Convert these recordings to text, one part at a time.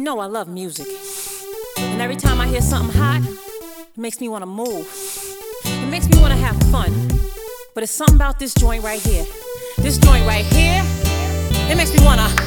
know I love music. And every time I hear something hot, it makes me want to move. It makes me want to have fun. But it's something about this joint right here. This joint right here, it makes me want to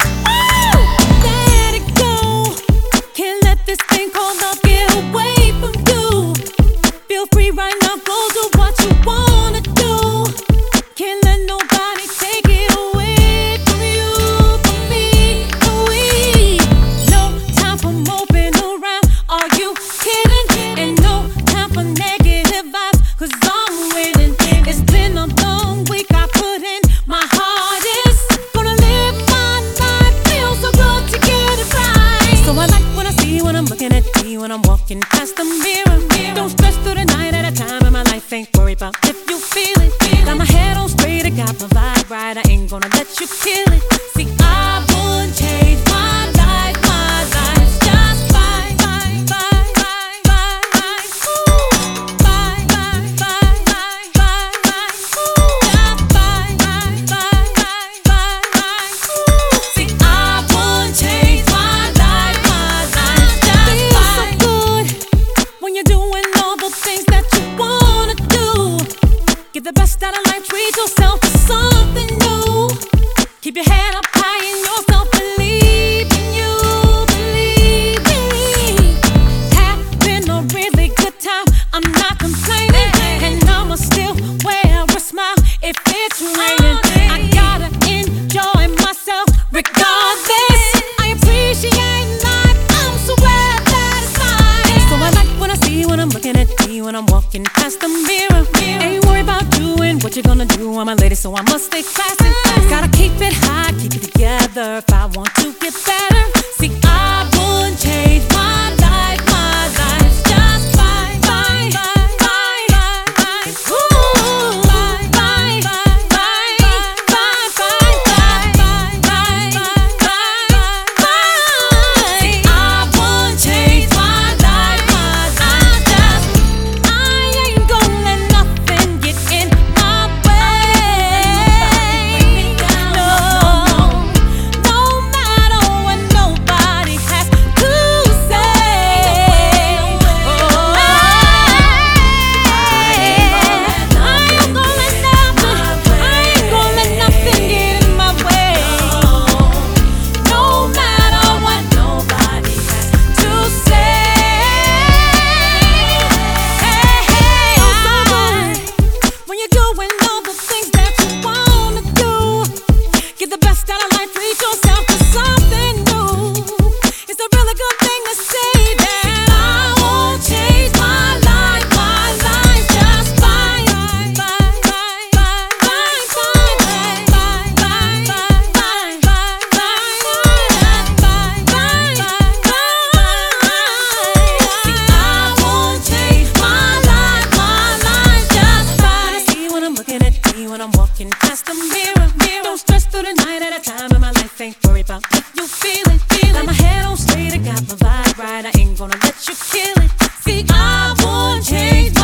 let it go. Can't let this thing called love get away from you. Feel free right now, go do what you wanna do. Can't let nobody take it away from you, from me, from we. No time for moping around, are you kidding? And no time for negative vibes, 'cause I'm winning. It's been a long week, I put in my hardest. Gonna live my life, feel so good to get it right. So I like what I see when I'm looking at me, when I'm walking past the mirror. Don't stress through the night at a time in my life, ain't worried about if you feel it. Got my head on straight, I got my vibe right, I ain't gonna let you kill it. See, I wouldn't change my life, life's just fine, fine, fine, fine, fine, fine, fine, fine, fine, fine, fine, fine, just fine, fine, fine, fine, fine, fine. See, I wouldn't change my life, life's just fine. Feels so good when you're doing all the things that you wanna do. Get the best out of life, treat yourself to something new. Keep your head up high in yourself, believe in you, believe in me. Having a really good time, I'm not complaining. And I'ma still wear a smile if it's raining. I gotta enjoy myself regardless. I appreciate life, I'm so glad that it's mine. So I like what I see when I'm looking at me, when I'm walking past the mirror. Ain't worried about doing what you're gonna do, I'm a lady, so I must stay classy. Gotta keep it high, keep it together if I want to get better. See, I wouldn't change my life, life's just fine, fine, fine, fine, fine, ooh, fine, fine, fine, fine, fine, fine, fine, fine, fine, fine. See, I wouldn't change my life, I ain't gonna let nothing get in my way. No, no matter what nobody has to say. Oh, I ain't gonna let nothing get in my way. No matter what nobody has to say. When you're doing all the things that you wanna do, get the best out of life, treat yourself to something new. It's a really good thing to say that I won't change my life, life's just fine, fine, fine, fine, fine, fine, fine, fine, fine, fine, fine, fine, fine. See, I won't change my life, life's just fine. I see when I'm looking at me, when I'm walking past the mirror. Don't stress through the night at a time in my life, ain't worried about if you feel it. Got my head on straight, I got my vibe right, I ain't gonna let you kill it. See, I won't change